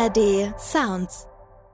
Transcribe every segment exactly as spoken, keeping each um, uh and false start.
R D Sounds.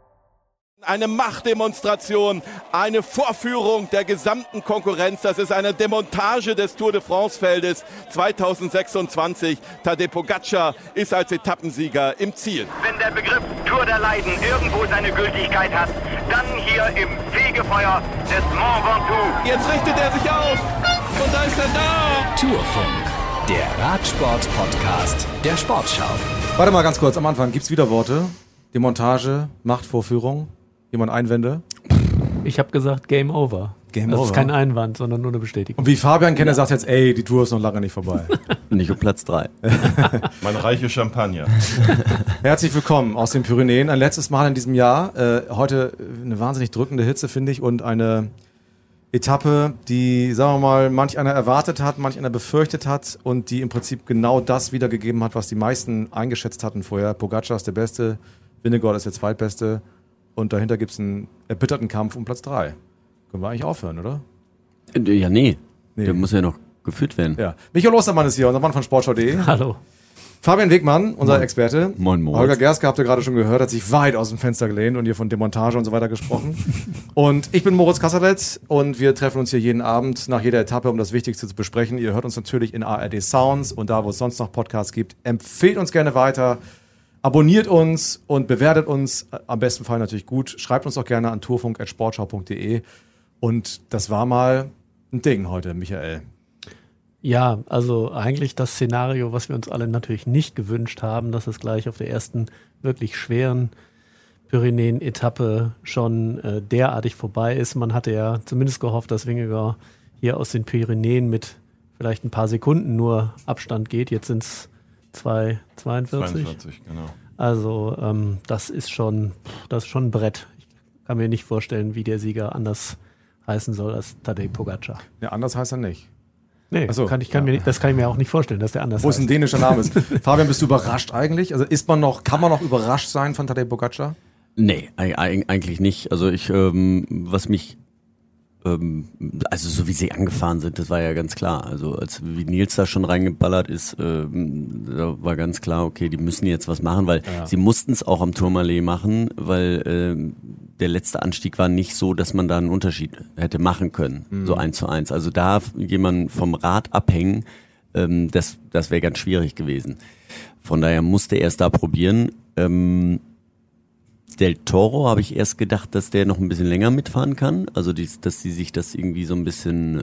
Eine Machtdemonstration, eine Vorführung der gesamten Konkurrenz. Das ist eine Demontage des Tour de France-Feldes zweitausendsechsundzwanzig. Tadej Pogačar ist als Etappensieger im Ziel. Wenn der Begriff Tour der Leiden irgendwo seine Gültigkeit hat, dann hier im Fegefeuer des Mont Ventoux. Jetzt richtet er sich auf und da ist er da. Tourfunk, der Radsport-Podcast der Sportschau. Warte mal ganz kurz, am Anfang gibt's wieder Worte. Demontage, Machtvorführung. Jemand Einwände? Ich habe gesagt Game Over. Game das over. ist kein Einwand, sondern nur eine Bestätigung. Und wie Fabian Kenner ja. sagt jetzt, ey, die Tour ist noch lange nicht vorbei. Nicht um Platz drei. Mein reiche Champagner. Herzlich willkommen aus den Pyrenäen. Ein letztes Mal in diesem Jahr. Äh, heute eine wahnsinnig drückende Hitze, finde ich. Und eine Etappe, die, sagen wir mal, manch einer erwartet hat, manch einer befürchtet hat. Und die im Prinzip genau das wiedergegeben hat, was die meisten eingeschätzt hatten vorher. Pogačar ist der Beste, Vingegaard ist der Zweitbeste. Und dahinter gibt es einen erbitterten Kampf um Platz drei. Können wir eigentlich aufhören, oder? Ja, nee. nee. Der muss ja noch geführt werden. Ja. Michael Ostermann ist hier, unser Mann von sportschau punkt de. Hallo. Fabian Wegmann, unser Moin. Experte. Moin, moin. Holger Gerske, habt ihr gerade schon gehört, hat sich weit aus dem Fenster gelehnt und hier von Demontage und so weiter gesprochen. Und ich bin Moritz Kasserlet und wir treffen uns hier jeden Abend nach jeder Etappe, um das Wichtigste zu besprechen. Ihr hört uns natürlich in A R D Sounds und da, wo es sonst noch Podcasts gibt. Empfehlt uns gerne weiter. Abonniert uns und bewertet uns, am besten Fall natürlich gut. Schreibt uns auch gerne an tourfunk at sportschau punkt de. Und das war mal ein Ding heute, Michael. Ja, also eigentlich das Szenario, was wir uns alle natürlich nicht gewünscht haben, dass es gleich auf der ersten wirklich schweren Pyrenäen-Etappe schon äh, derartig vorbei ist. Man hatte ja zumindest gehofft, dass Vingegaard hier aus den Pyrenäen mit vielleicht ein paar Sekunden nur Abstand geht. Jetzt sind es zwei zweiundvierzig. zweiundvierzig, genau. Also ähm, das ist schon, das ist schon ein Brett. Ich kann mir nicht vorstellen, wie der Sieger anders heißen soll als Tadej Pogačar. Ja, anders heißt er nicht. Nee, Ach so, kann, ich kann ja. mir nicht, das kann ich mir auch nicht vorstellen, dass der anders Wo es heißt. ein dänischer Name ist. Fabian, bist du überrascht eigentlich? Also ist man noch, kann man noch überrascht sein von Tadej Pogačar? Nee, eigentlich nicht. Also ich, ähm, was mich, ähm, also so wie sie angefahren sind, das war ja ganz klar. Also als wie Nils da schon reingeballert ist, ähm, da war ganz klar, okay, die müssen jetzt was machen, weil ja. sie mussten es auch am Tourmalet machen, weil ähm, der letzte Anstieg war nicht so, dass man da einen Unterschied hätte machen können, mhm. so eins zu eins. Also da jemand vom Rad abhängen, ähm, das, das wäre ganz schwierig gewesen. Von daher musste er es da probieren. Ähm, Del Toro habe ich erst gedacht, dass der noch ein bisschen länger mitfahren kann. Also die, dass sie sich das irgendwie so ein bisschen,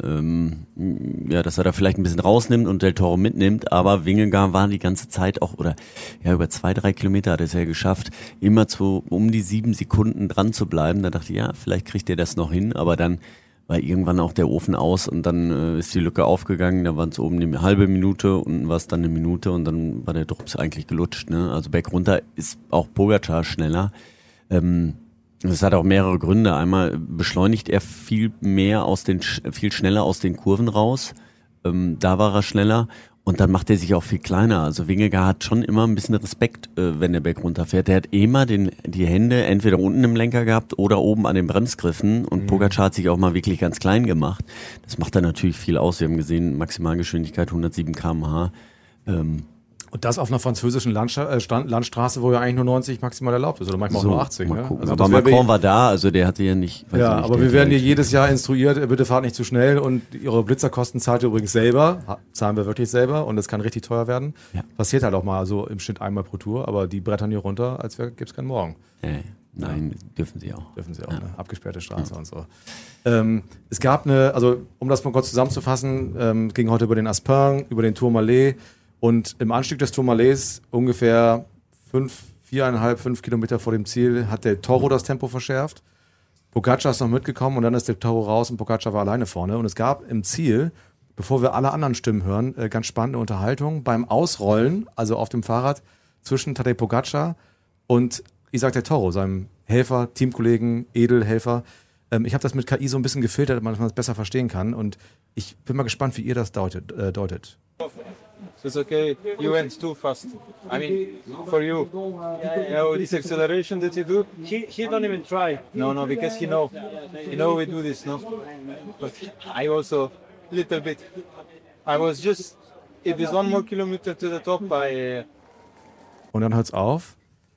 ähm, ja, dass er da vielleicht ein bisschen rausnimmt und Del Toro mitnimmt. Aber Vingegaard war die ganze Zeit auch, oder ja, über zwei, drei Kilometer hat er es ja geschafft, immer zu um die sieben Sekunden dran zu bleiben. Da dachte ich, ja, vielleicht kriegt er das noch hin. Aber dann war irgendwann auch der Ofen aus und dann äh, ist die Lücke aufgegangen. Da waren es oben eine halbe Minute, unten war es dann eine Minute und dann war der Drops eigentlich gelutscht. Ne? Also bergunter ist auch Pogačar schneller. Ähm, das hat auch mehrere Gründe. Einmal beschleunigt er viel mehr aus den, viel schneller aus den Kurven raus. Ähm, da war er schneller. Und dann macht er sich auch viel kleiner. Also Vingegaard hat schon immer ein bisschen Respekt, äh, wenn der Berg runterfährt. Der hat immer den, die Hände entweder unten im Lenker gehabt oder oben an den Bremsgriffen. Und mhm. Pogačar hat sich auch mal wirklich ganz klein gemacht. Das macht dann natürlich viel aus. Wir haben gesehen, Maximalgeschwindigkeit hundertsieben Kilometer pro Stunde. Ähm, Und das auf einer französischen Landstra- äh, Stand- Landstraße, wo ja eigentlich nur neunzig maximal erlaubt ist oder manchmal so, auch nur achtzig. mal Ne? gucken. Also aber Macron war da, also der hatte ja nicht... weiß Ja, nicht, aber wir werden hier jedes Jahr instruiert, bitte fahrt nicht zu schnell und ihre Blitzerkosten zahlt ihr übrigens selber, zahlen wir wirklich selber und das kann richtig teuer werden. Ja. Passiert halt auch mal so im Schnitt einmal pro Tour, aber die brettern hier runter, als gäbe es keinen Morgen. Äh, nein, ja. dürfen sie auch. Dürfen sie auch, ja. ne? Abgesperrte Straße ja. und so. Ähm, es gab eine, also um das mal kurz zusammenzufassen, ähm, ging heute über den Aspin, über den Tourmalet. Und im Anstieg des Tourmalets, ungefähr fünf, viereinhalb, fünf Kilometer vor dem Ziel, hat der Toro das Tempo verschärft. Pogačar ist noch mitgekommen und dann ist der Toro raus und Pogačar war alleine vorne. Und es gab im Ziel, bevor wir alle anderen Stimmen hören, ganz spannende Unterhaltung beim Ausrollen, also auf dem Fahrrad, zwischen Tadej Pogačar und Isaac del Toro, seinem Helfer, Teamkollegen, Edelhelfer. Ich habe das mit K I so ein bisschen gefiltert, damit man es besser verstehen kann. Und ich bin mal gespannt, wie ihr das deutet. Äh, deutet. So it's okay, you went too fast. I mean, for you. You know, this acceleration that you do. He, he don't even try. No, no, because he know. He know we do this, no? But I also, little bit. I was just, it is one more kilometer to the top. I, uh... Und dann hört's auf.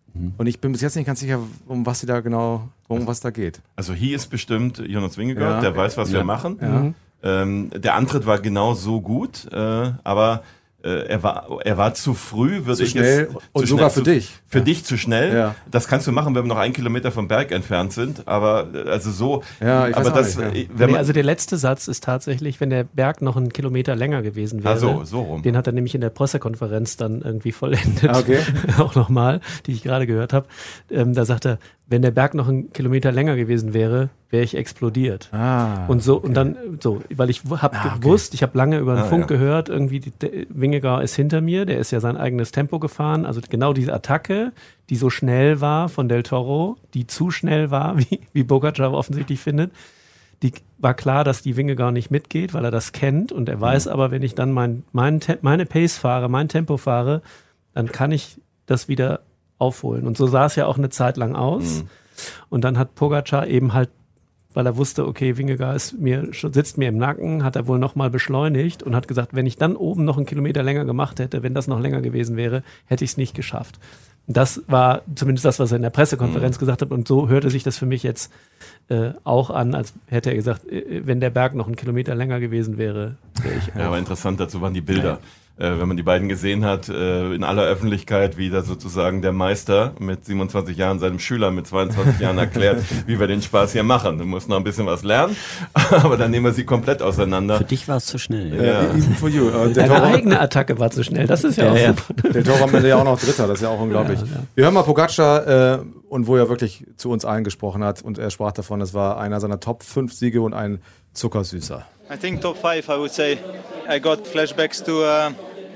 Mhm. Und ich bin bis jetzt nicht ganz sicher, um was sie da genau, um was da geht. Also hier ist bestimmt Jonas Vingegaard, Ja. der weiß, was Ja. wir machen. Ja. Ähm, der Antritt war genau so gut, äh, aber äh, er war er war zu früh, würde Zu ich schnell jetzt und zu sogar schnell, für zu, dich. Für Ja. dich zu schnell. Ja. Das kannst du machen, wenn wir noch einen Kilometer vom Berg entfernt sind. Aber äh, also so. Ja, ich weiß aber auch das, nicht, ja. äh, wenn Nee, man, also der letzte Satz ist tatsächlich, wenn der Berg noch einen Kilometer länger gewesen wäre. ah, so, so rum. Den hat er nämlich in der Pressekonferenz dann irgendwie vollendet. Ah, okay. Auch nochmal, die ich gerade gehört habe. Ähm, da sagt er, wenn der Berg noch einen Kilometer länger gewesen wäre, wäre ich explodiert. Ah. Und so, und dann, so, weil ich habe Ah, okay. gewusst, ich habe lange über den Ah, Funk ja. gehört, irgendwie, die, der Vingegaard ist hinter mir, der ist ja sein eigenes Tempo gefahren. Also genau diese Attacke, die so schnell war von Del Toro, die zu schnell war, wie, wie Pogačar offensichtlich findet. Die war klar, dass die Vingegaard nicht mitgeht, weil er das kennt. Und er weiß aber, wenn ich dann mein, mein, Te- meine Pace fahre, mein Tempo fahre, dann kann ich das wieder aufholen. Und so sah es ja auch eine Zeit lang aus. Mhm. Und dann hat Pogačar eben halt, weil er wusste, okay, Vingegaard ist mir, sitzt mir im Nacken, hat er wohl nochmal beschleunigt und hat gesagt, wenn ich dann oben noch einen Kilometer länger gemacht hätte, wenn das noch länger gewesen wäre, hätte ich es nicht geschafft. Das war zumindest das, was er in der Pressekonferenz mhm. gesagt hat. Und so hörte sich das für mich jetzt äh, auch an, als hätte er gesagt, äh, wenn der Berg noch einen Kilometer länger gewesen wäre, wäre ich Ja, auch. aber interessant dazu waren die Bilder. Äh, wenn man die beiden gesehen hat, äh, in aller Öffentlichkeit, wie da sozusagen der Meister mit siebenundzwanzig Jahren seinem Schüler mit zweiundzwanzig Jahren erklärt, wie wir den Spaß hier machen. Du musst noch ein bisschen was lernen, aber dann nehmen wir sie komplett auseinander. Für dich war es zu schnell. Ja. Even for you. Äh, der Deine Toro, eigene Attacke war zu schnell, das ist ja, Ja, auch ja. super. der Toro am Ende ja auch noch Dritter, das ist ja auch unglaublich. Ja, ja. Wir hören mal Pogačar, äh, und wo er wirklich zu uns allen gesprochen hat und er sprach davon, es war einer seiner Top fünf Siege und ein Zuckersüßer. I think top five, I would say. I got flashbacks to uh,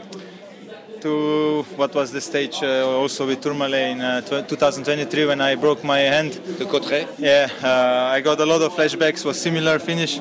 to what was the stage uh, also with Tourmalet in uh, twenty twenty-three when I broke my hand. De Cotteret? Yeah, uh, I got a lot of flashbacks. Was similar finish,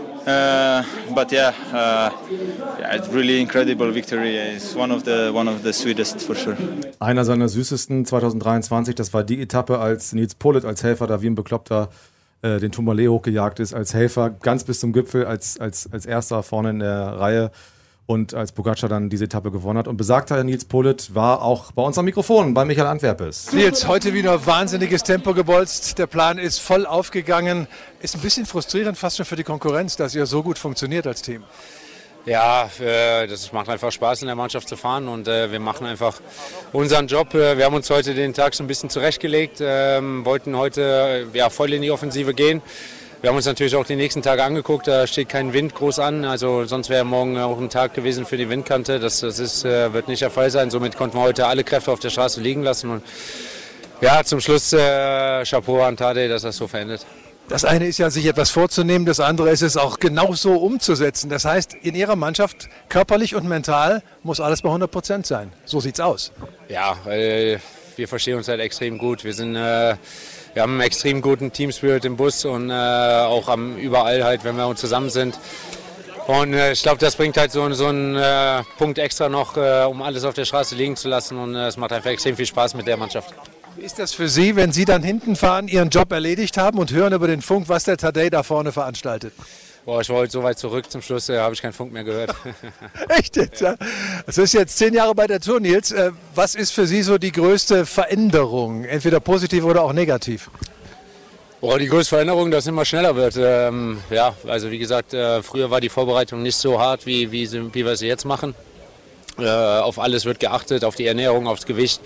uh, but yeah, uh, yeah, it's really incredible victory. It's one of the one of the sweetest for sure. Einer seiner süßesten zwanzig dreiundzwanzig, das war die Etappe, als Nils Politt als Helfer da wie ein Bekloppter äh, den Tourmalet hochgejagt ist, als Helfer ganz bis zum Gipfel, als, als, als erster vorne in der Reihe und als Pogačar dann diese Etappe gewonnen hat. Und besagter Nils Politt war auch bei uns am Mikrofon, bei Michael Antwerpes. Nils, heute wieder wahnsinniges Tempo gebolzt. Der Plan ist voll aufgegangen. Ist ein bisschen frustrierend fast schon für die Konkurrenz, dass ihr so gut funktioniert als Team. Ja, äh, das macht einfach Spaß in der Mannschaft zu fahren und äh, wir machen einfach unseren Job. Äh, wir haben uns heute den Tag so ein bisschen zurechtgelegt, äh, wollten heute äh, ja, voll in die Offensive gehen. Wir haben uns natürlich auch die nächsten Tage angeguckt, da steht kein Wind groß an, also sonst wäre morgen auch ein Tag gewesen für die Windkante. Das, das ist, äh, wird nicht der Fall sein, somit konnten wir heute alle Kräfte auf der Straße liegen lassen. Und ja, zum Schluss äh, Chapeau an Tadej, dass er das so verändert. Das eine ist ja, sich etwas vorzunehmen, das andere ist es auch genau so umzusetzen. Das heißt, in Ihrer Mannschaft, körperlich und mental, muss alles bei hundert Prozent sein. So sieht's aus. Ja, äh, wir verstehen uns halt extrem gut. Wir sind... Äh, Wir haben einen extrem guten Team-Spirit im Bus und äh, auch am, überall halt, wenn wir uns zusammen sind. Und äh, ich glaube, das bringt halt so, so einen äh, Punkt extra noch, äh, um alles auf der Straße liegen zu lassen. Und äh, es macht einfach extrem viel Spaß mit der Mannschaft. Wie ist das für Sie, wenn Sie dann hinten fahren, Ihren Job erledigt haben und hören über den Funk, was der Tadej da vorne veranstaltet? Boah, ich war heute so weit zurück, zum Schluss äh, habe ich keinen Funk mehr gehört. Echt jetzt, ja? Das ist jetzt zehn Jahre bei der Tour, Nils. Äh, was ist für Sie so die größte Veränderung, entweder positiv oder auch negativ? Boah, die größte Veränderung, dass es immer schneller wird. Ähm, ja, also wie gesagt, äh, früher war die Vorbereitung nicht so hart, wie, wie, sie, wie wir sie jetzt machen. Äh, auf alles wird geachtet, auf die Ernährung, aufs Gewicht.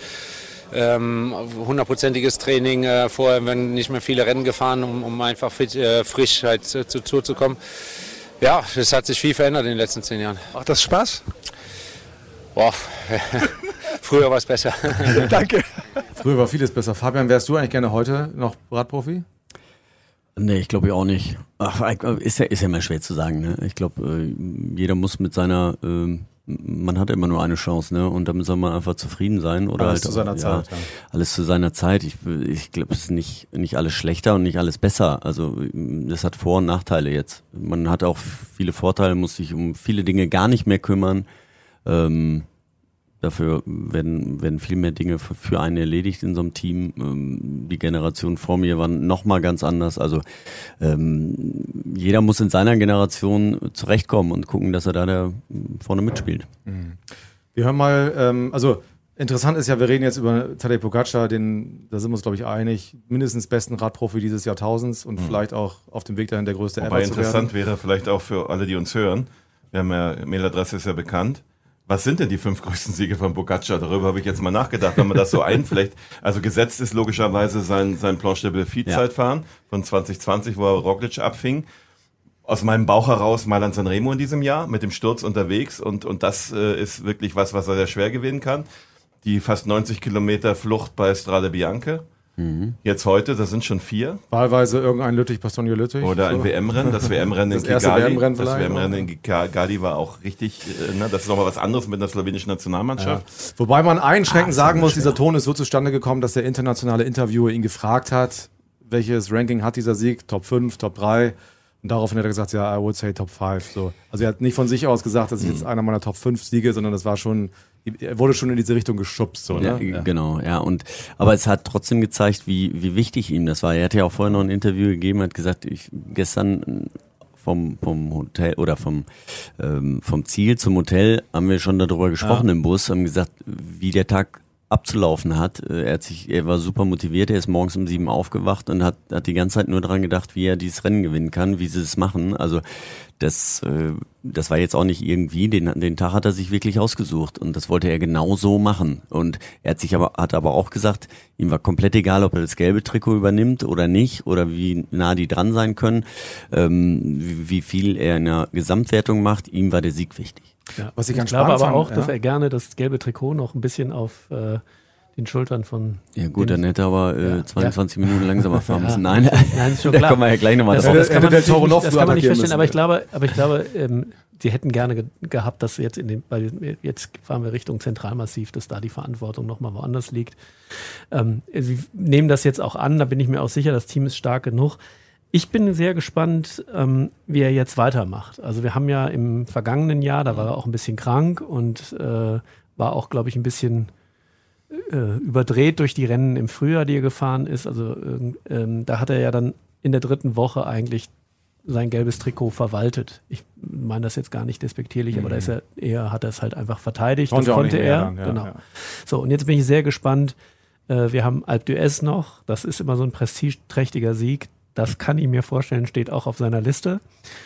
Ähm, hundertprozentiges Training, äh, vorher werden nicht mehr viele Rennen gefahren, um, um einfach fit, äh, frisch halt zur Tour zu kommen. Ja, es hat sich viel verändert in den letzten zehn Jahren. Macht das Spaß? Boah, früher war es besser. Danke. Früher war vieles besser. Fabian, wärst du eigentlich gerne heute noch Radprofi? Nee, ich glaube auch nicht. Ach, ist ja, ist ja immer schwer zu sagen. Ne? Ich glaube, jeder muss mit seiner... Äh, man hat immer nur eine Chance, ne? Und damit soll man einfach zufrieden sein. Oder alles halt, zu seiner ja, Zeit. Ja. Alles zu seiner Zeit. Ich, ich glaube, es ist nicht, nicht alles schlechter und nicht alles besser. Also das hat Vor- und Nachteile jetzt. Man hat auch viele Vorteile, muss sich um viele Dinge gar nicht mehr kümmern. Ähm, dafür werden, werden viel mehr Dinge für, für einen erledigt in so einem Team. Ähm, die Generation vor mir war nochmal ganz anders. Also ähm, jeder muss in seiner Generation zurechtkommen und gucken, dass er da, da vorne mitspielt. Wir hören mal, ähm, also Interessant ist ja, wir reden jetzt über Tadej Pogačar, den, da sind wir uns, glaube ich, einig, mindestens besten Radprofi dieses Jahrtausends und mhm. vielleicht auch auf dem Weg dahin der größte Wobei ever zu werden. Interessant wäre vielleicht auch für alle, die uns hören, wir haben ja, Mailadresse ist ja bekannt, was sind denn die fünf größten Siege von Pogačar? Darüber habe ich jetzt mal nachgedacht, wenn man das so einflecht. Also gesetzt ist logischerweise sein, sein Planche de Belfi-Zeitfahren ja. von zwanzig zwanzig, wo er Roglic abfing. Aus meinem Bauch heraus Mailand Sanremo in diesem Jahr mit dem Sturz unterwegs und, und das äh, ist wirklich was, was er sehr schwer gewinnen kann. Die fast neunzig Kilometer Flucht bei Strade Bianche. Mhm. Jetzt heute, das sind schon vier. Wahlweise irgendein Lüttich-Bastogne-Lüttich. Oder ein so. W M-Rennen, das W M-Rennen in das erste Kigali. W M-Rennen das W M-Rennen in Kigali war auch richtig, äh, ne, das ist nochmal was anderes mit der slowenischen Nationalmannschaft. Ja. Wobei man einschränkend ah, sagen muss, schwer. Dieser Ton ist so zustande gekommen, dass der internationale Interviewer ihn gefragt hat, welches Ranking hat dieser Sieg, Top fünf, Top drei. Und daraufhin hat er gesagt, ja, I would say Top fünf. So. Also er hat nicht von sich aus gesagt, das ist jetzt einer meiner Top fünf Siege, sondern das war schon, er wurde schon in diese Richtung geschubst. So, ja, ne? ja. Genau, ja. Und, aber es hat trotzdem gezeigt, wie, wie wichtig ihm das war. Er hat ja auch vorher noch ein Interview gegeben, hat gesagt, ich gestern vom, vom Hotel oder vom, ähm, vom Ziel zum Hotel haben wir schon darüber gesprochen ja. im Bus, haben gesagt, wie der Tag abzulaufen hat. Er hat sich, er war super motiviert, er ist morgens um sieben aufgewacht und hat, hat die ganze Zeit nur daran gedacht, wie er dieses Rennen gewinnen kann, wie sie es machen. Also das, das war jetzt auch nicht irgendwie, den, den Tag hat er sich wirklich ausgesucht und das wollte er genau so machen. Und er hat sich aber, hat aber auch gesagt, ihm war komplett egal, ob er das gelbe Trikot übernimmt oder nicht oder wie nah die dran sein können, ähm, wie, wie viel er in der Gesamtwertung macht. Ihm war der Sieg wichtig. Ja, was ich, ich glaube aber fand, auch, ja. dass er gerne das gelbe Trikot noch ein bisschen auf äh, den Schultern von... Ja gut, dann hätte er aber äh, ja. zweiundzwanzig ja. Minuten langsamer fahren müssen. Ja. Nein, Nein, ist schon da klar. kommen wir ja gleich nochmal das, drauf. Das, das, kann man, das kann man nicht, man nicht verstehen, müssen. aber ich glaube, aber ich glaube ähm, sie hätten gerne ge- gehabt, dass jetzt in dem, weil jetzt fahren wir Richtung Zentralmassiv, dass da die Verantwortung nochmal woanders liegt. Ähm, sie nehmen das jetzt auch an, da bin ich mir auch sicher, das Team ist stark genug. Ich bin sehr gespannt, ähm, wie er jetzt weitermacht. Also wir haben ja im vergangenen Jahr, da war er auch ein bisschen krank und äh, war auch, glaube ich, ein bisschen äh, überdreht durch die Rennen im Frühjahr, die er gefahren ist. Also ähm, da hat er ja dann in der dritten Woche eigentlich sein gelbes Trikot verwaltet. Ich meine das jetzt gar nicht despektierlich, mhm. aber da ist er eher, hat er es halt einfach verteidigt. Konnte das konnte er. Dann, ja, genau. Ja. So, und jetzt bin ich sehr gespannt. Äh, wir haben Alpe d'Huez noch. Das ist immer so ein prestigeträchtiger Sieg. Das kann ich mir vorstellen, steht auch auf seiner Liste.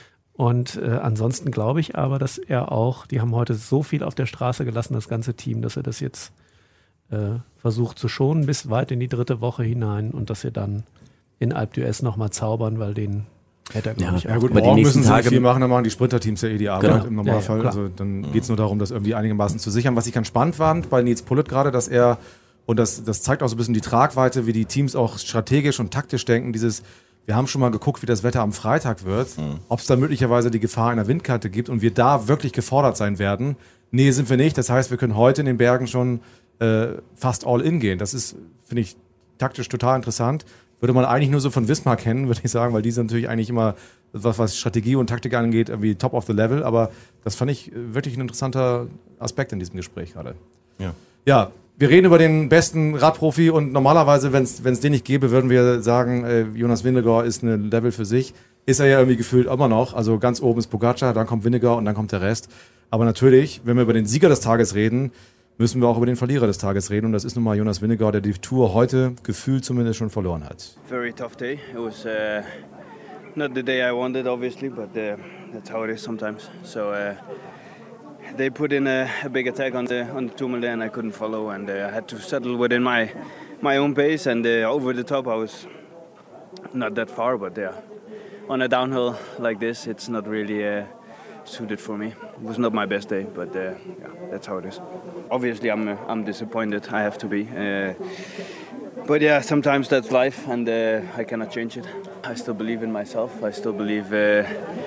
Und äh, ansonsten glaube ich aber, dass er auch, die haben heute so viel auf der Straße gelassen, das ganze Team, dass er das jetzt äh, versucht zu schonen bis weit in die dritte Woche hinein und dass sie dann in Alpe d'Huez nochmal zaubern, weil den hätte er, glaube ja, ich, auch. Ja gut, aber morgen die müssen sie Tage nicht viel machen, dann machen die Sprinterteams ja eh die Arbeit genau. im Normalfall. Ja, ja, also dann mhm. geht es nur darum, das irgendwie einigermaßen zu sichern. Was ich ganz spannend fand bei Nils Pullet gerade, dass er, und das, das zeigt auch so ein bisschen die Tragweite, wie die Teams auch strategisch und taktisch denken, dieses wir haben schon mal geguckt, wie das Wetter am Freitag wird, mhm. ob es da möglicherweise die Gefahr einer Windkante gibt und wir da wirklich gefordert sein werden. Nee, sind wir nicht. Das heißt, wir können heute in den Bergen schon äh, fast all in gehen. Das ist, finde ich, taktisch total interessant. Würde man eigentlich nur so von Wismar kennen, würde ich sagen, weil die sind natürlich eigentlich immer, was, was Strategie und Taktik angeht, irgendwie top of the level. Aber das fand ich wirklich ein interessanter Aspekt in diesem Gespräch gerade. Ja. Ja. Wir reden über den besten Radprofi und normalerweise, wenn es den nicht gäbe, würden wir sagen, äh, Jonas Vingegaard ist ein Level für sich. Ist er ja irgendwie gefühlt immer noch. Also ganz oben ist Pogačar, dann kommt Vingegaard und dann kommt der Rest. Aber natürlich, wenn wir über den Sieger des Tages reden, müssen wir auch über den Verlierer des Tages reden. Und das ist nun mal Jonas Vingegaard, der die Tour heute gefühlt zumindest schon verloren hat. Very tough day. It was uh, not the day I wanted, obviously, but uh, that's how it is sometimes. So. Uh They put in a, a big attack on the on the Tourmalet and I couldn't follow, and uh, I had to settle within my my own pace, and uh, over the top I was not that far, but yeah, on a downhill like this it's not really uh, suited for me. It was not my best day, but uh, yeah, that's how it is. Obviously I'm uh, I'm disappointed, I have to be, uh, but yeah, sometimes that's life and uh, I cannot change it. I still believe in myself, I still believe uh,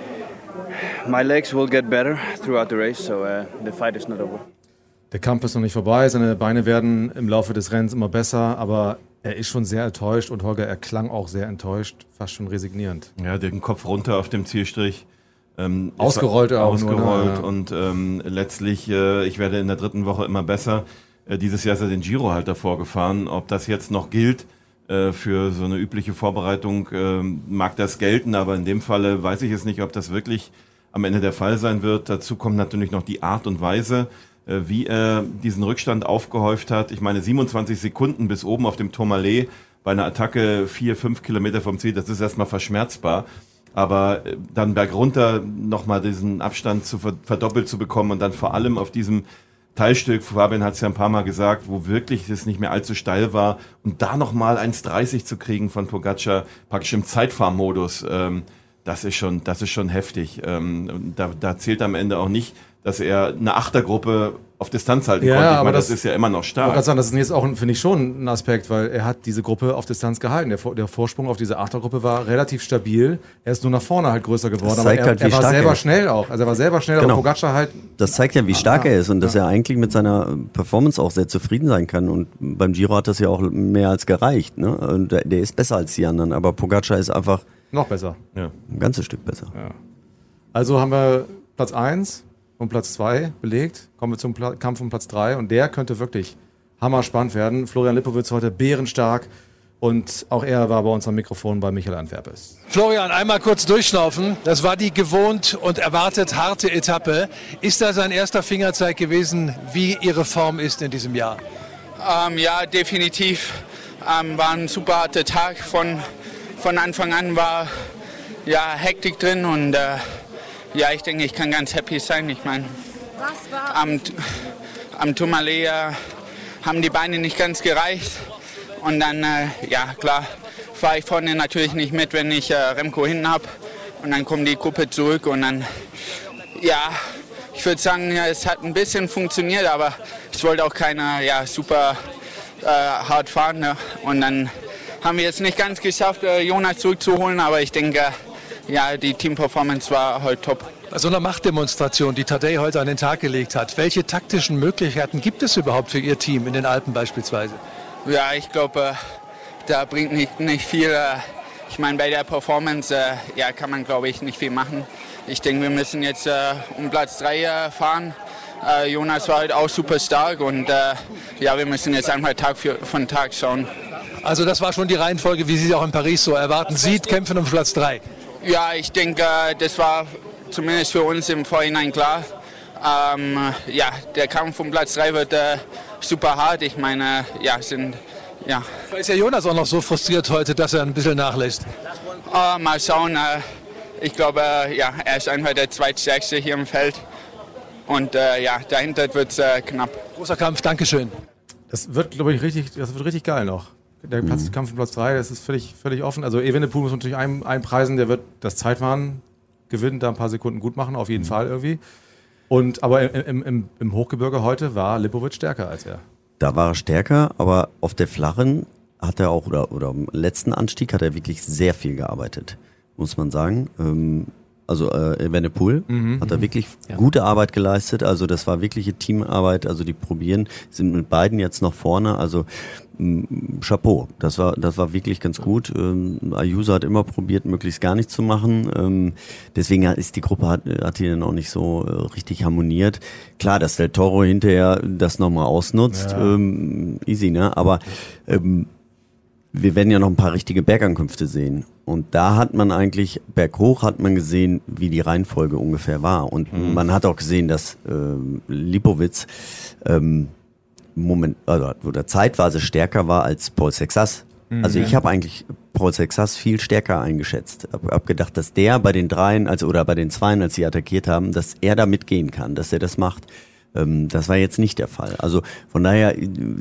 my legs will get better throughout the race, so uh, the fight is not over. Der Kampf ist noch nicht vorbei, seine Beine werden im Laufe des Rennens immer besser, aber er ist schon sehr enttäuscht und Holger, er klang auch sehr enttäuscht, fast schon resignierend. Ja, den Kopf runter auf dem Zielstrich. Ähm, ausgerollt auch Ausgerollt nur, ne? und ähm, letztlich, äh, ich werde in der dritten Woche immer besser. Äh, dieses Jahr ist er den Giro halt davor gefahren. Ob das jetzt noch gilt äh, für so eine übliche Vorbereitung, äh, mag das gelten, aber in dem Falle weiß ich es nicht, ob das wirklich am Ende der Fall sein wird. Dazu kommt natürlich noch die Art und Weise, äh, wie er diesen Rückstand aufgehäuft hat. Ich meine, siebenundzwanzig Sekunden bis oben auf dem Tourmalet bei einer Attacke vier, fünf Kilometer vom Ziel, das ist erstmal verschmerzbar. Aber dann bergunter nochmal diesen Abstand zu verdoppelt zu bekommen und dann vor allem auf diesem Teilstück, Fabian hat es ja ein paar Mal gesagt, wo wirklich es nicht mehr allzu steil war und da nochmal eins dreißig zu kriegen von Pogacar, praktisch im Zeitfahrmodus, ähm, das ist schon, das ist schon heftig. Ähm, da, da zählt am Ende auch nicht, dass er eine Achtergruppe auf Distanz halten ja, konnte. Ich aber meine, das, das ist ja immer noch stark. Ich wollte gerade sagen, das ist jetzt auch, finde ich, schon ein Aspekt, weil er hat diese Gruppe auf Distanz gehalten. Der, der Vorsprung auf diese Achtergruppe war relativ stabil. Er ist nur nach vorne halt größer geworden. Das zeigt aber er, halt, wie er war stark selber er ist. schnell auch. Also er war selber schnell, genau. aber Pogacar halt... Das zeigt ja, wie stark ja, er ist und dass ja. er eigentlich mit seiner Performance auch sehr zufrieden sein kann. Und beim Giro hat das ja auch mehr als gereicht. Ne? Und der, der ist besser als die anderen, aber Pogacar ist einfach... Noch besser. Ja. Ein ganzes Stück besser. Ja. Also haben wir Platz eins und Platz zwei belegt. Kommen wir zum Pla- Kampf um Platz drei und der könnte wirklich hammerspannend werden. Florian Lipowitz heute bärenstark und auch er war bei uns am Mikrofon bei Michael Antwerpes. Florian, einmal kurz durchschnaufen. Das war die gewohnt und erwartet harte Etappe. Ist das ein erster Fingerzeig gewesen, wie Ihre Form ist in diesem Jahr? Ähm, ja, definitiv. Ähm, war ein super harter Tag. Von, von Anfang an war ja, Hektik drin und äh, ja, ich denke, ich kann ganz happy sein. Ich meine, am, am Tourmalet äh, haben die Beine nicht ganz gereicht. Und dann, äh, ja klar, fahre ich vorne natürlich nicht mit, wenn ich äh, Remco hinten habe. Und dann kommt die Gruppe zurück und dann, ja, ich würde sagen, ja, es hat ein bisschen funktioniert, aber ich wollte auch keine, ja, super äh, hart fahren. Ne? Und dann haben wir es nicht ganz geschafft, äh, Jonas zurückzuholen, aber ich denke, ja, die Team-Performance war heute top. Bei so einer Machtdemonstration, die Tadej heute an den Tag gelegt hat, welche taktischen Möglichkeiten gibt es überhaupt für Ihr Team in den Alpen beispielsweise? Ja, ich glaube, äh, da bringt nicht, nicht viel. Äh, ich meine, bei der Performance äh, ja, kann man, glaube ich, nicht viel machen. Ich denke, wir müssen jetzt äh, um Platz drei äh, fahren. Äh, Jonas war halt auch super stark und äh, ja, wir müssen jetzt einfach Tag für, von Tag schauen. Also das war schon die Reihenfolge, wie Sie es auch in Paris so erwarten. Sie kämpfen um Platz drei. Ja, ich denke, das war zumindest für uns im Vorhinein klar. Ähm, ja, der Kampf um Platz drei wird äh, super hart. Ich meine, ja, sind, ja. Ist ja Jonas auch noch so frustriert heute, dass er ein bisschen nachlässt? Äh, mal schauen. Äh, ich glaube, äh, ja, er ist einfach der zweitstärkste hier im Feld. Und äh, ja, dahinter wird es äh, knapp. Großer Kampf, Dankeschön. Das wird, glaube ich, richtig, das wird richtig geil noch. Der Platz, mhm. Kampf um Platz drei, das ist völlig, völlig offen. Also Evenepoel muss natürlich ein, einpreisen, der wird das Zeitfahren gewinnen, da ein paar Sekunden gut machen, auf jeden mhm. Fall irgendwie. Und, aber im, im, im Hochgebirge heute war Lipowitz stärker als er. Da war er stärker, aber auf der flachen hat er auch, oder, oder am letzten Anstieg hat er wirklich sehr viel gearbeitet, muss man sagen. Ähm, also äh, Evenepoel mhm. hat er wirklich ja. gute Arbeit geleistet, also das war wirkliche Teamarbeit, also die probieren, sind mit beiden jetzt noch vorne, also Chapeau, das war das war wirklich ganz gut. Ähm, Ayuso hat immer probiert, möglichst gar nichts zu machen. Ähm, deswegen ist die Gruppe hat, hat die dann auch nicht so äh, richtig harmoniert. Klar, dass Del Toro hinterher das nochmal ausnutzt, ja. ähm, easy, ne? Aber ähm, wir werden ja noch ein paar richtige Bergankünfte sehen. Und da hat man eigentlich, berghoch hat man gesehen, wie die Reihenfolge ungefähr war. Und mhm. man hat auch gesehen, dass ähm, Lipowitz ähm, Moment, also oder zeitweise stärker war als Paul Sexas. Mhm. Also ich habe eigentlich Paul Sexas viel stärker eingeschätzt. Hab, hab gedacht, dass der bei den Dreien, also oder bei den Zweien, als sie attackiert haben, dass er da mitgehen kann, dass er das macht. Ähm, das war jetzt nicht der Fall. Also von daher,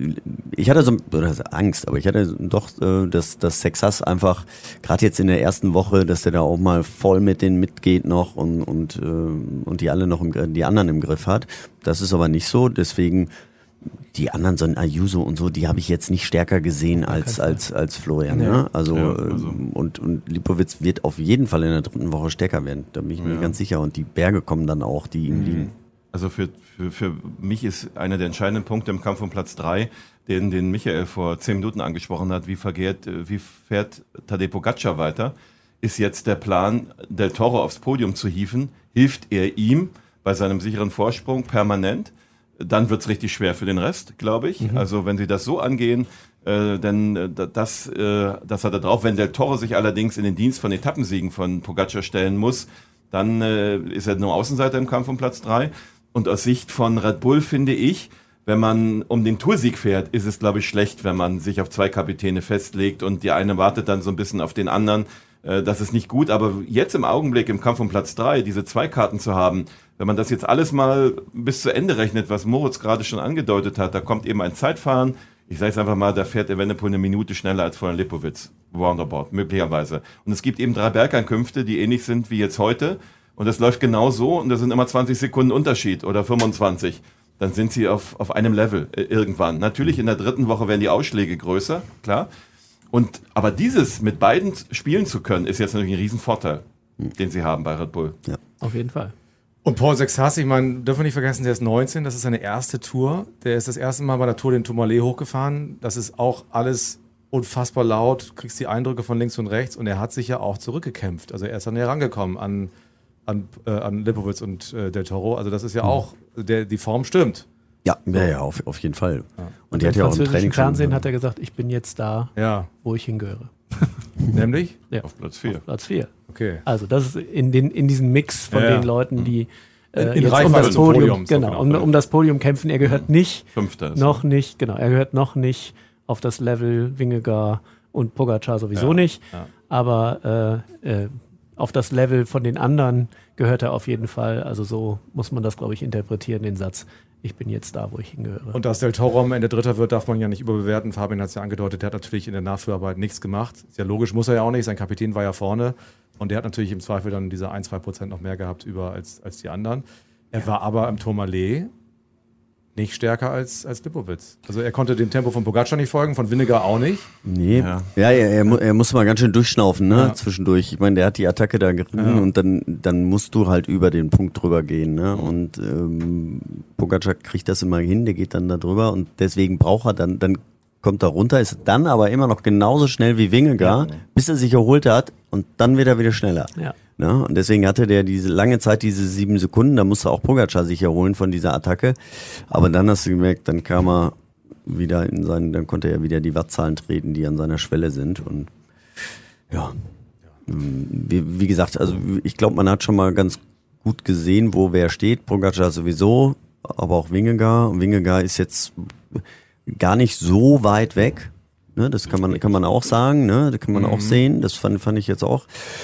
ich hatte so oder Angst, aber ich hatte doch, äh, dass, dass Sexas einfach, gerade jetzt in der ersten Woche, dass der da auch mal voll mit denen mitgeht noch und, und, äh, und die alle noch im, die anderen im Griff hat. Das ist aber nicht so, deswegen die anderen, so ein Ayuso und so, die habe ich jetzt nicht stärker gesehen als als als Florian. Ja. Ne? Also, ja, also. Und, und Lipowitz wird auf jeden Fall in der dritten Woche stärker werden. Da bin ich mir ja. ganz sicher. Und die Berge kommen dann auch, die ihm liegen. Also für, für, für mich ist einer der entscheidenden Punkte im Kampf um Platz drei, den, den Michael vor zehn Minuten angesprochen hat, wie, vergeht, wie fährt Tadej Pogacar weiter, ist jetzt der Plan, Del Toro aufs Podium zu hieven. Hilft er ihm bei seinem sicheren Vorsprung permanent? Dann wird's richtig schwer für den Rest, glaube ich. Mhm. Also wenn sie das so angehen, äh, denn äh, das, äh, das hat er drauf. Wenn Del Toro sich allerdings in den Dienst von Etappensiegen von Pogacar stellen muss, dann äh, ist er nur Außenseiter im Kampf um Platz drei. Und aus Sicht von Red Bull finde ich, wenn man um den Toursieg fährt, ist es, glaube ich, schlecht, wenn man sich auf zwei Kapitäne festlegt und die eine wartet dann so ein bisschen auf den anderen. Äh, das ist nicht gut, aber jetzt im Augenblick im Kampf um Platz drei, diese zwei Karten zu haben, wenn man das jetzt alles mal bis zu Ende rechnet, was Moritz gerade schon angedeutet hat, da kommt eben ein Zeitfahren. Ich sage es einfach mal, da fährt Evenepoel eine Minute schneller als vorhin Lipowitz. Roundabout, möglicherweise. Und es gibt eben drei Bergankünfte, die ähnlich sind wie jetzt heute. Und das läuft genau so und das sind immer zwanzig Sekunden Unterschied oder fünfundzwanzig. Dann sind sie auf, auf einem Level äh, irgendwann. Natürlich in der dritten Woche werden die Ausschläge größer, klar. Und, aber dieses mit beiden spielen zu können, ist jetzt natürlich ein Riesenvorteil, den sie haben bei Red Bull. Ja. Auf jeden Fall. Und Paul Sexas, ich meine, dürfen wir nicht vergessen, der ist neunzehn, das ist seine erste Tour. Der ist das erste Mal bei der Tour den Tourmalet hochgefahren. Das ist auch alles unfassbar laut, kriegst die Eindrücke von links und rechts und er hat sich ja auch zurückgekämpft. Also er ist dann herangekommen an, an, äh, an Lipowitz und äh, Del Toro. Also das ist ja auch, der, die Form stimmt. Ja, ja, ja, auf, auf jeden Fall. Ja. Und, Und die hat ja auch im französischen Training schon, Fernsehen hat er gesagt, ich bin jetzt da, ja. wo ich hingehöre. Nämlich? Ja. Auf Platz vier. Auf Platz vier. Okay. Also das ist in, den, in diesem Mix von Ja, ja. den Leuten, die äh, In jetzt Reichweite um das des Podium, Podiums, genau, genau. um, um das Podium kämpfen. Er gehört nicht, Fünfter ist noch nicht, genau, er gehört noch nicht auf das Level Vingegaard und Pogacar sowieso Ja, nicht, ja. aber äh, äh, auf das Level von den anderen gehört er auf jeden Fall. Also so muss man das, glaube ich, interpretieren, den Satz. Ich bin jetzt da, wo ich hingehöre. Und dass Del Toro am Ende Dritter wird, darf man ja nicht überbewerten. Fabian hat es ja angedeutet, der hat natürlich in der Nachführarbeit nichts gemacht. Ist ja logisch, muss er ja auch nicht. Sein Kapitän war ja vorne. Und der hat natürlich im Zweifel dann diese ein, zwei Prozent noch mehr gehabt über als, als die anderen. Er war aber im Tourmalet nicht stärker als, als Lipowitz. Also er konnte dem Tempo von Pogacar nicht folgen, von Vingegaard auch nicht. Nee, Ja. ja, er, er, mu- er musste mal ganz schön durchschnaufen, ne, Ja. zwischendurch. Ich meine, der hat die Attacke da geritten Ja. und dann, dann musst du halt über den Punkt drüber gehen, ne, und ähm, Pogacar kriegt das immer hin, der geht dann da drüber und deswegen braucht er dann, dann kommt er runter, ist dann aber immer noch genauso schnell wie Vingegaard, Ja. bis er sich erholt hat und dann wird er wieder schneller. Ja. Ne? Und deswegen hatte der diese lange Zeit, diese sieben Sekunden, da musste auch Pogacar sich erholen von dieser Attacke. Aber dann hast du gemerkt, dann kam er wieder in seinen, dann konnte er wieder die Wattzahlen treten, die an seiner Schwelle sind. Und ja, wie, wie gesagt, also ich glaube, man hat schon mal ganz gut gesehen, wo wer steht. Pogacar sowieso, aber auch Vingegaard. Und Vingegaard ist jetzt gar nicht so weit weg. Ne, das kann man, kann man auch sagen, ne, das kann man Mhm. auch sehen, das fand, fand ich jetzt auch.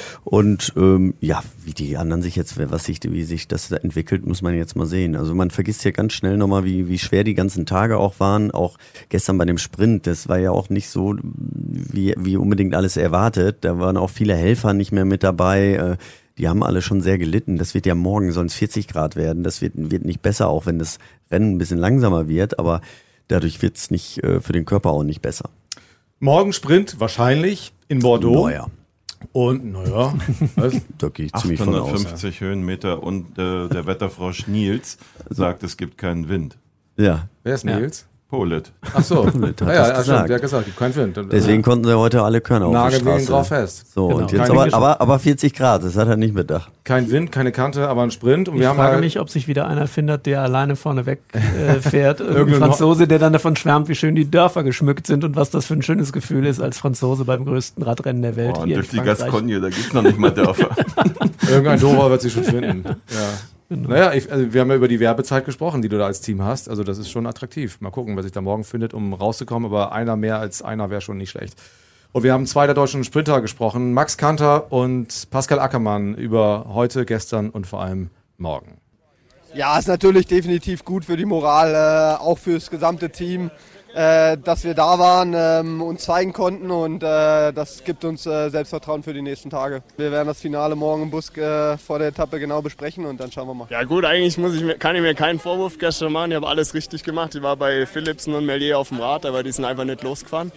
Und ähm, ja, wie die anderen sich jetzt, was sich, wie sich das da entwickelt, muss man jetzt mal sehen. Also man vergisst ja ganz schnell nochmal, wie, wie schwer die ganzen Tage auch waren. Auch gestern bei dem Sprint, das war ja auch nicht so, wie, wie unbedingt alles erwartet. Da waren auch viele Helfer nicht mehr mit dabei. Äh, die haben alle schon sehr gelitten. Das wird ja morgen, sollen es vierzig Grad werden. Das wird, wird nicht besser, auch wenn das Rennen ein bisschen langsamer wird. Aber dadurch wird es nicht äh, für den Körper auch nicht besser. Morgen Sprint wahrscheinlich in Bordeaux. Naja. Und naja, was? Da gehe ich ziemlich von aus. achthundertfünfzig Höhenmeter und äh, der Wetterfrosch Nils sagt, es gibt keinen Wind. Ja. Wer ist Nils? Polit. Ach so. Polit hat Ah, ja, das ja, gesagt. stimmt, der hat gesagt, gibt keinen Wind. Deswegen konnten sie heute alle Körner auf der Nageln wir ihn Straße. drauf fest. So, Genau. und jetzt Kein aber, Wind. aber, aber vierzig Grad, das hat er nicht bedacht. Kein Wind, keine Kante, aber ein Sprint. Und Ich wir haben frage halt mich, ob sich wieder einer findet, der alleine vorne weg äh, fährt. Irgendein Irgendein Franzose, der dann davon schwärmt, wie schön die Dörfer geschmückt sind und was das für ein schönes Gefühl ist, als Franzose beim größten Radrennen der Welt Oh, und hier in durch die Frankreich. Gascogne, da gibt es noch nicht mal Dörfer. Irgendein Dorer wird sich schon finden. Ja. Naja, ich, also wir haben ja über die Werbezeit gesprochen, die du da als Team hast. Also das ist schon attraktiv. Mal gucken, wer sich da morgen findet, um rauszukommen. Aber einer mehr als einer wäre schon nicht schlecht. Und wir haben zwei der deutschen Sprinter gesprochen. Max Kanter und Pascal Ackermann über heute, gestern und vor allem morgen. Ja, ist natürlich definitiv gut für die Moral, äh, auch fürs gesamte Team, äh, dass wir da waren, ähm, uns zeigen konnten und äh, das gibt uns äh, Selbstvertrauen für die nächsten Tage. Wir werden das Finale morgen im Bus äh, vor der Etappe genau besprechen und dann schauen wir mal. Ja gut, eigentlich muss ich mir, kann ich mir keinen Vorwurf gestern machen. Ich habe alles richtig gemacht. Ich war bei Philipsen und Merlier auf dem Rad, aber die sind einfach nicht losgefahren.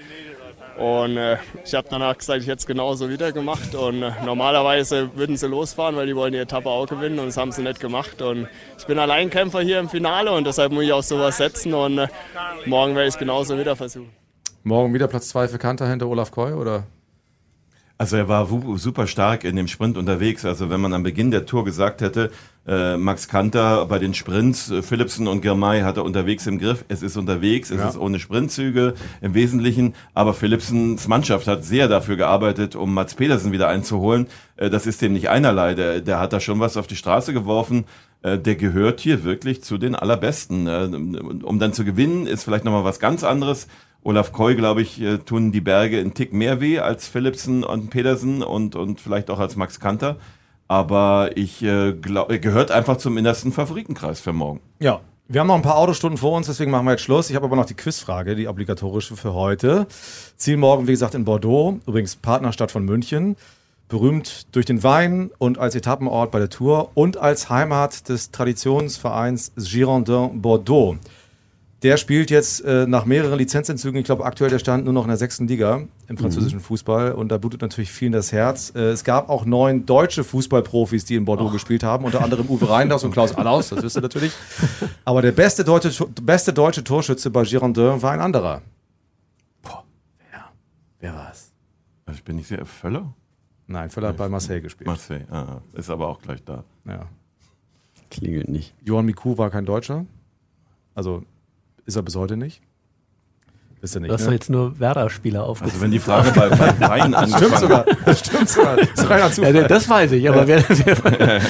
Und äh, ich habe danach gesagt, ich hätte es genauso wieder gemacht. Und äh, normalerweise würden sie losfahren, weil die wollen die Etappe auch gewinnen und das haben sie nicht gemacht. Und ich bin Alleinkämpfer hier im Finale und deshalb muss ich auch sowas setzen und äh, morgen werde ich es genauso wieder versuchen. Morgen wieder Platz zwei für Kanter hinter Olaf Koy, oder? Also er war super stark in dem Sprint unterwegs. Also wenn man am Beginn der Tour gesagt hätte, äh, Max Kanter bei den Sprints, äh, Philipsen und Girmay hat er unterwegs im Griff. Es ist unterwegs, es ja. ist ohne Sprintzüge im Wesentlichen. Aber Philipsens Mannschaft hat sehr dafür gearbeitet, um Mats Pedersen wieder einzuholen. Äh, das ist dem nicht einerlei. Der, der hat da schon was auf die Straße geworfen. Äh, der gehört hier wirklich zu den Allerbesten. Äh, um dann zu gewinnen, ist vielleicht nochmal was ganz anderes. Olaf Koy, glaube ich, tun die Berge einen Tick mehr weh als Philipsen und Pedersen und, und vielleicht auch als Max Kanter. Aber ich äh, glaube, gehört einfach zum innersten Favoritenkreis für morgen. Ja, wir haben noch ein paar Autostunden vor uns, deswegen machen wir jetzt Schluss. Ich habe aber noch die Quizfrage, die obligatorische für heute. Ziel morgen, wie gesagt, in Bordeaux, übrigens Partnerstadt von München. Berühmt durch den Wein und als Etappenort bei der Tour und als Heimat des Traditionsvereins Girondins Bordeaux. Der spielt jetzt äh, nach mehreren Lizenzentzügen, ich glaube aktuell der Stand nur noch in der sechsten Liga im französischen mhm. Fußball und da blutet natürlich vielen das Herz. Äh, es gab auch neun deutsche Fußballprofis, die in Bordeaux oh. gespielt haben, unter anderem Uwe Reinders und Klaus Allaus, das wisst ihr natürlich. Aber der beste deutsche, beste deutsche Torschütze bei Girondins war ein anderer. Boah, wer? Wer war es? Also ich bin nicht sehr, Völler? Nein, Völler hat bei Marseille gespielt. Marseille, ah, ist aber auch gleich da. Ja. Klingelt nicht. Johan Miku war kein Deutscher. Also ist er bis heute nicht? Ist er nicht, du hast ne? doch jetzt nur Werder-Spieler aufgezogen. Also wenn die Frage bei, bei Wein angefangen Stimmt sogar. Das stimmt sogar. Das ist reiner Zufall. Ja, das weiß ich, aber wer... wer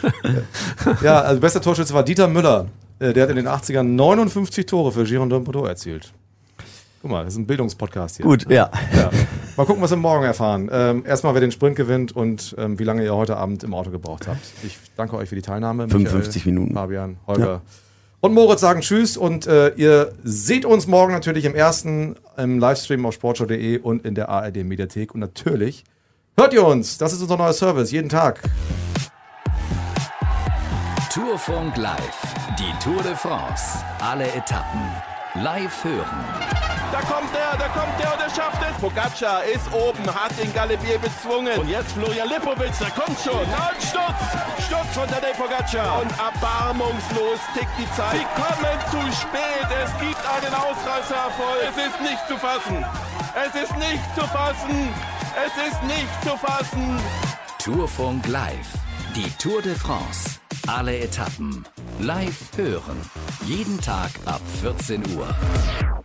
ja, also bester Torschütze war Dieter Müller. Der hat in den achtzigern neunundfünfzig Tore für Girondins Bordeaux erzielt. Guck mal, das ist ein Bildungspodcast hier. Gut, ja. ja. Mal gucken, was wir morgen erfahren. Ähm, erstmal, wer den Sprint gewinnt und ähm, wie lange ihr heute Abend im Auto gebraucht habt. Ich danke euch für die Teilnahme. fünfundfünfzig Michael, Minuten. Fabian, Holger. Ja. Und Moritz sagen Tschüss und äh, ihr seht uns morgen natürlich im ersten im Livestream auf sportschau punkt de und in der A R D-Mediathek. Und natürlich hört ihr uns. Das ist unser neuer Service, jeden Tag. Tourfunk Live. Die Tour de France. Alle Etappen. Live hören. Da kommt er, da kommt er und er schafft es. Pogacar ist oben, hat den Galibier bezwungen. Und jetzt Florian Lipowitz, der kommt schon. Und Sturz, Sturz von Tadej Pogacar. Und erbarmungslos tickt die Zeit. Sie kommen zu spät, es gibt einen Ausreißererfolg. Es ist nicht zu fassen. Es ist nicht zu fassen. Es ist nicht zu fassen. Tourfunk Live. Die Tour de France. Alle Etappen. Live hören. Jeden Tag ab vierzehn Uhr.